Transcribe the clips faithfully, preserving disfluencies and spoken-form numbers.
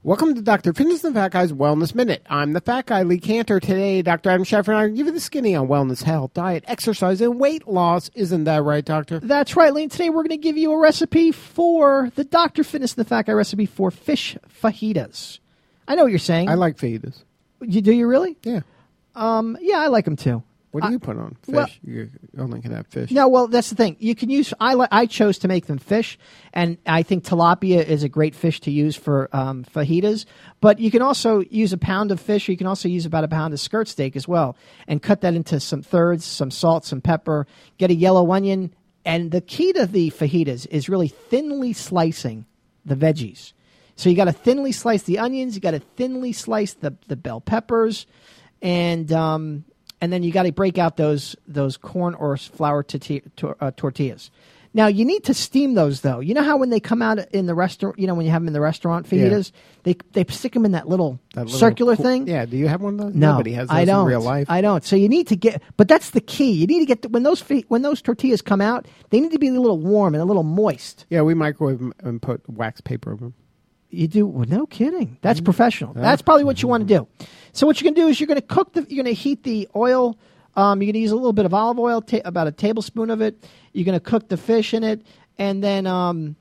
Welcome to Doctor Fitness and the Fat Guy's Wellness Minute. I'm the Fat Guy, Lee Cantor. Today, Doctor Adam Schefter and I are give you the skinny on wellness, health, diet, exercise, and weight loss. Isn't that right, Doctor? That's right, Lee. Today, we're going to give you a recipe for the Doctor Fitness and the Fat Guy recipe for fish fajitas. I know what you're saying. I like fajitas. You do you really? Yeah. Um. Yeah, I like them too. What do I, you put on fish? Well, you only can have fish. No, well, that's the thing. You can use. I li- I chose to make them fish, and I think tilapia is a great fish to use for um, fajitas. But you can also use a pound of fish. Or you can also use about a pound of skirt steak as well, and cut that into some thirds, some salt, some pepper. Get a yellow onion, and the key to the fajitas is really thinly slicing the veggies. So you got to thinly slice the onions. You got to thinly slice the the bell peppers, and um, and then you got to break out those those corn or flour torti- tor- uh, tortillas. Now you need to steam those though. You know how when they come out in the restaurant, you know when you have them in the restaurant fajitas, yeah. they they stick them in that little, that little circular cool, thing. Yeah. Do you have one of those? No, Nobody has those I don't. in real life. I don't. So you need to get, but that's the key. You need to get the, when those when those tortillas come out, they need to be a little warm and a little moist. Yeah, we microwave them and put wax paper over them. You do? Well, no kidding. That's professional. Yeah. That's probably what you want to do. So what you're going to do is you're going to cook the. You're going to heat the oil. Um, you're going to use a little bit of olive oil, ta- about a tablespoon of it. You're going to cook the fish in it, and then um,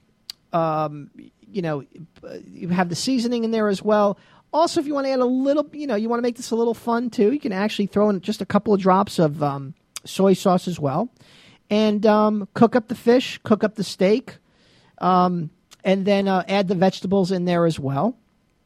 um, you know you have the seasoning in there as well. Also, if you want to add a little, you know, you want to make this a little fun too, you can actually throw in just a couple of drops of um, soy sauce as well, and um, cook up the fish, cook up the steak. Um, And then uh, add the vegetables in there as well,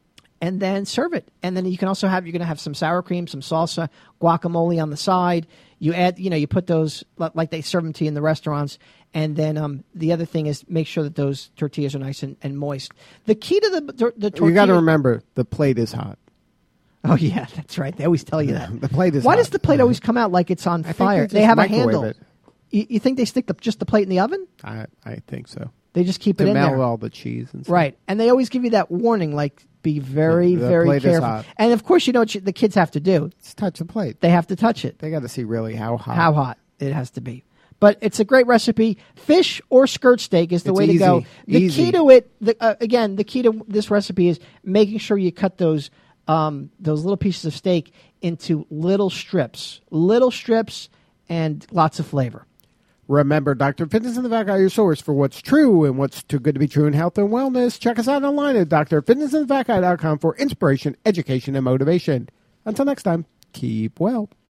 and then serve it. And then you can also have, you're going to have some sour cream, some salsa, guacamole on the side. You add, you know, you put those, like they serve them to you in the restaurants. And then um, the other thing is make sure that those tortillas are nice and, and moist. The key to the, the, the tortilla. You got to remember, the plate is hot. Oh, yeah, that's right. They always tell you that. The plate is Why hot. does the plate always come out like it's on I fire? Think they, they have a microwave handle. It. You, you think they stick the, just the plate in the oven? I, I think so. They just keep to it in melt there. all the cheese and stuff. Right. And they always give you that warning, like, be very, the, the very plate careful. Is hot. And, of course, you know what you, the kids have to do? Just touch the plate. They have to touch it. They got to see really how hot. How hot it has to be. But it's a great recipe. Fish or skirt steak is the it's way easy. to go. The Easy. key to it, the, uh, again, the key to this recipe is making sure you cut those um, those little pieces of steak into little strips. Little strips and lots of flavor. Remember, Doctor Fitness and the Fat Guy, your source for what's true and what's too good to be true in health and wellness. Check us out online at d r fitness and the fat guy dot com for inspiration, education, and motivation. Until next time, keep well.